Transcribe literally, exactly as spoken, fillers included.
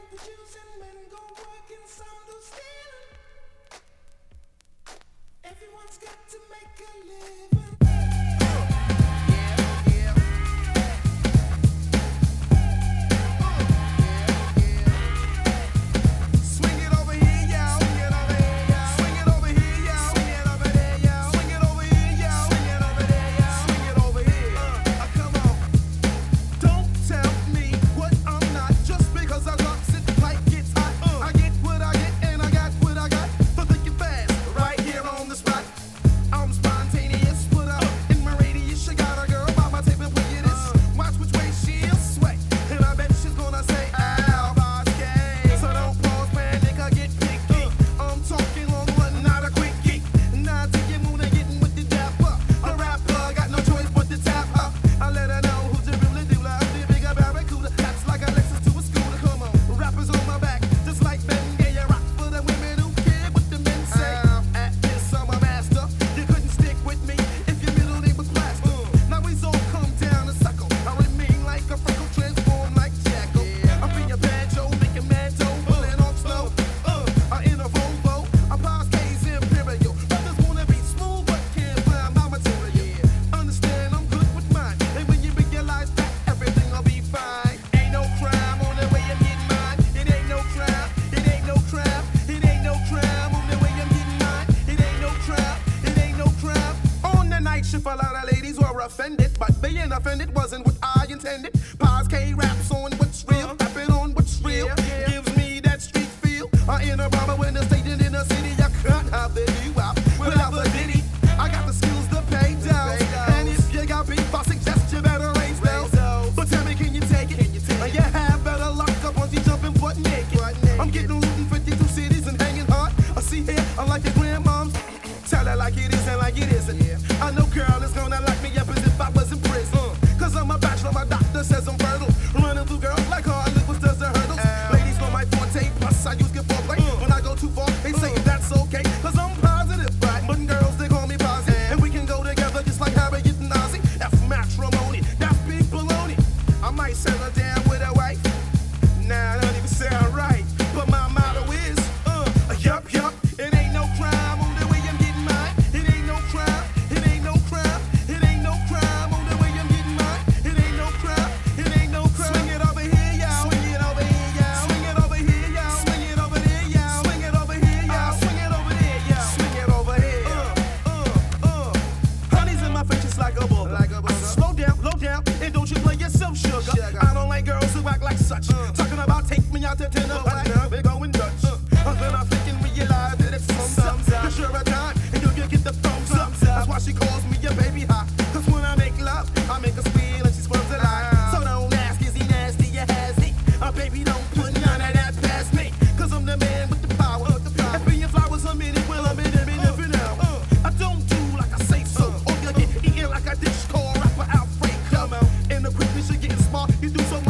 producing, men go working, some do stealing. Everyone's got to make a living. A lot of ladies were offended, but being offended wasn't what I intended. Paz K raps on what's real, rapping on what's real, gives me that street feel. I in a rubber when the stage in the city, I can't have the new out without the ditty. I got the skills to pay down, and if you got beef, I suggest you better raise those. But tell me, can you take it? And you have better luck up once you jumping butt naked. I'm getting loot in fifty-two cities and hanging hard. I see here, I like your grandmoms. Tell her like it is and like it isn't. I know girl is gonna lock me up as if I was in prison. Cause I'm a bachelor, my doctor says I'm fertile. Running through girls like hard liquids does the hurdles. Ladies know my forte, plus I use good foreplay. When I go too far, they say that's okay. Cause I'm positive, right? But girls, they call me positive. And we can go together just like Harriet and Ozzy. That's matrimony, that's big baloney. I might settle down with a wife. Nah, that don't even sound right. But my motto is, uh, yup, yup. It ain't no crime on the way I'm getting mine. It ain't no crime. It ain't no crime. It ain't no crime on the way I'm getting mine. It ain't no crime. It ain't no crime. Swing it over here, y'all. Swing it over here, y'all. Swing it over here, y'all. Swing it over there, y'all. Swing it over here, y'all. Swing it over there, y'all. Swing it over here. Uh, uh, uh. Honey's in my face just like a bull. Like a bull. Slow down, low down, and don't you play yourself, sugar. sugar. I don't like girls who act like such. Uh. Talking about take me out to dinner, but now we're going Dutch. Uh. Uh, then I think and realize that it's thumbs up. Cause you're a dime, and you can get the thumbs up. That's why she calls me a baby hot. Cause when I make love, I make her squeal and she squirms a lot. So don't ask, is he nasty, you has he? Uh, baby, don't put none of that past me. Cause I'm the man with the power. And being flowers a minute, well, I'm in a minute for now. Uh, I don't do like I say so. Or you get eaten like a dish called rapper Alfredo. And the quickness you're getting smart, you do so much.